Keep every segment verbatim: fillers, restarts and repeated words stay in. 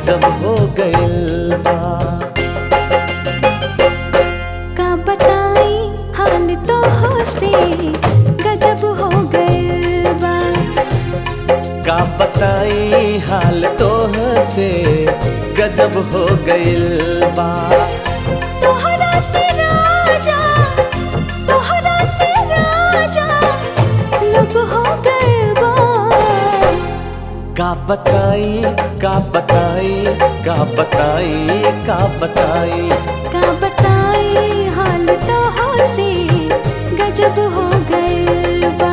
गजब हो गइल बा। का बताई हाल तो हो से गजब हो गइल बा। का बताई हाल तोह से गजब हो गइल बा। तोहरा से राजा तोहरा से राजा लब हो गइल बा। का बताई का बताई का बताई का बताई का बताई हाल तो हो से गजब हो गइल बा।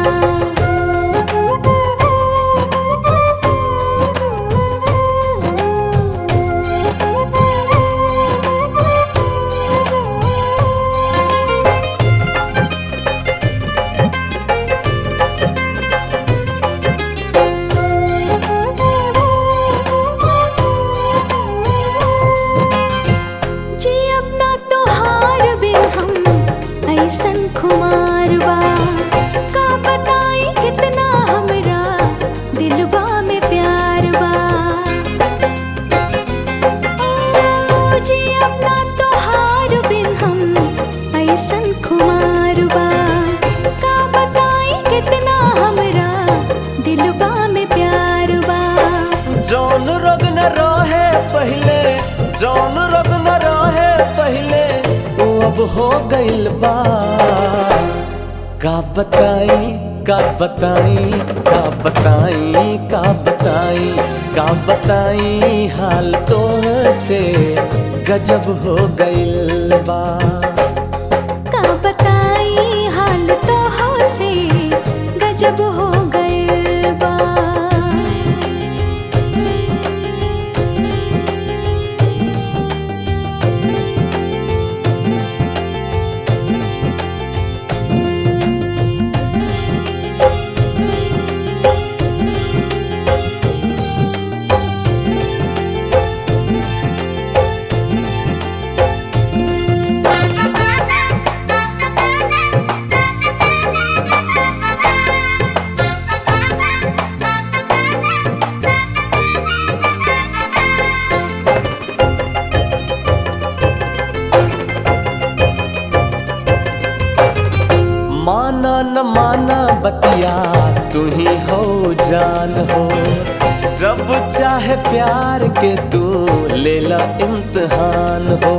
ऐसन खुमार बा का बताई कितना हमरा दिलवा में प्यार बा। ओ जी अपना तोहार बिन हम ऐसन खुमार बा का बताई कितना हमरा दिलवा में प्यार बा। जौन रोग न रहे पहले जौन रोग न रहे पहले वो अब हो गइल बा। का बताई का बताई का बताई का बताई का बताई हाल तोह से गजब हो गइल बा। का बताई हाल तो हो से गजब हो गइल बा। माना न माना बतिया तू ही हो जान हो। जब चाहे प्यार के तू ले ला इम्तिहान हो।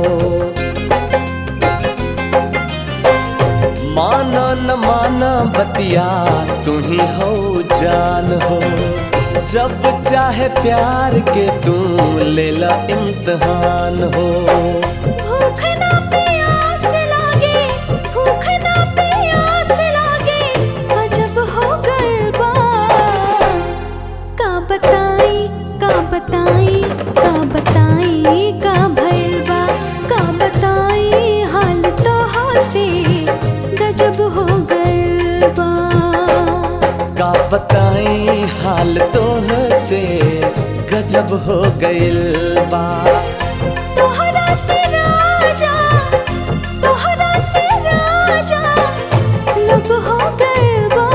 माना न माना बतिया तू ही हो जान हो। जब चाहे प्यार के तू ले ला इम्तिहान हो। भूख ना प्यास लागे भूख ना प्यास लागे गजब हो गइल बा। का बताई का बताई का बताई का भइल बा। का बताई हाल तो हो से गजब हो गइल बा। का बताई हाल तोह से गजब हो गइल बा। तोहरा से राजा तोहरा से राजा लब हो गइल बा।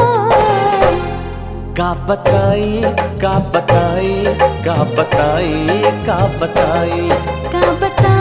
का बताई का बताई का बताई का बताई का बताई